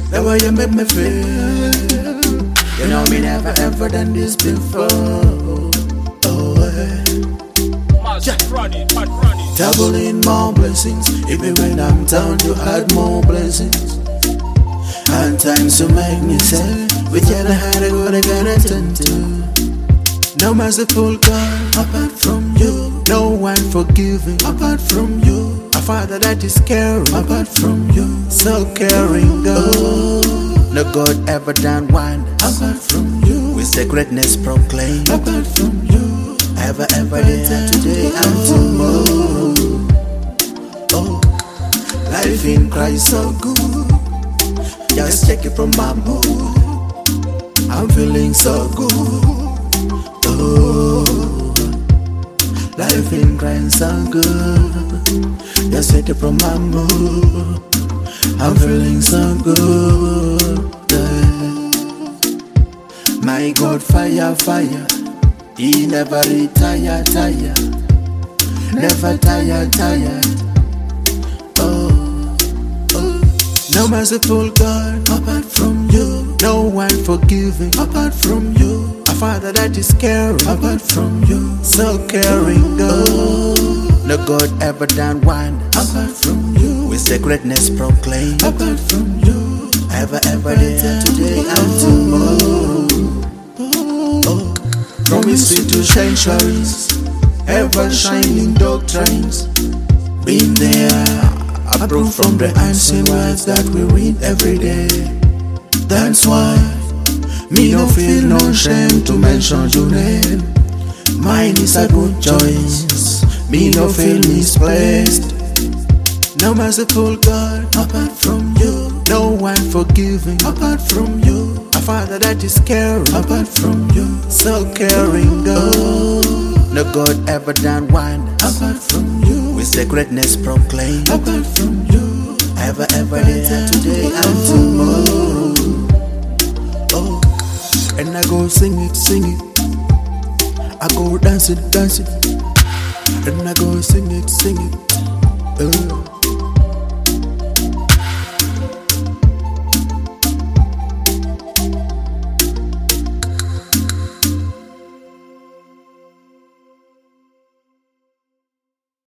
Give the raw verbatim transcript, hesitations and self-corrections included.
The way you make me feel, you know me never ever done this before. Oh, eh. Master Ronnie, Pat Ronnie. Doubling more blessings, even when I'm down, you add more blessings. And times to make me say, we tell her how to go, they gotta turn to. No merciful God, apart from you. No one forgiving, apart from you. A father that is caring, apart from you. So caring God, no God ever done one, apart from you. With the greatness proclaimed, apart from you. Ever, ever there, today and tomorrow. Oh, life in Christ so good. Just check it from my mood. I'm feeling so good. Oh, life in Christ so good. Just check it from my mood. I'm feeling so good. Yeah. My God, fire, fire. He never retire, tire. Never tire, tired. Oh. No merciful God, apart from you. No one forgiving, apart from you. A father that is caring, apart from you. So caring God, no God ever done one, apart from you. With the greatness proclaimed, apart from you. Ever, ever there, today and tomorrow. Oh, from history to sanctuaries, ever shining doctrines. Been there, approved from the ancient words that we read every day. That's why me no feel no shame to mention your name. Mine is a good choice. Me no feel misplaced. No merciful God, apart from you. No one forgiving, apart from you. A father that is caring, apart from you. So caring God, no God ever done one, apart from you. With the greatness proclaimed, apart from you. Ever, ever there, today and tomorrow. Oh, and I go sing it, sing it. I go dance it, dance it. And I go sing it, sing it. Oh.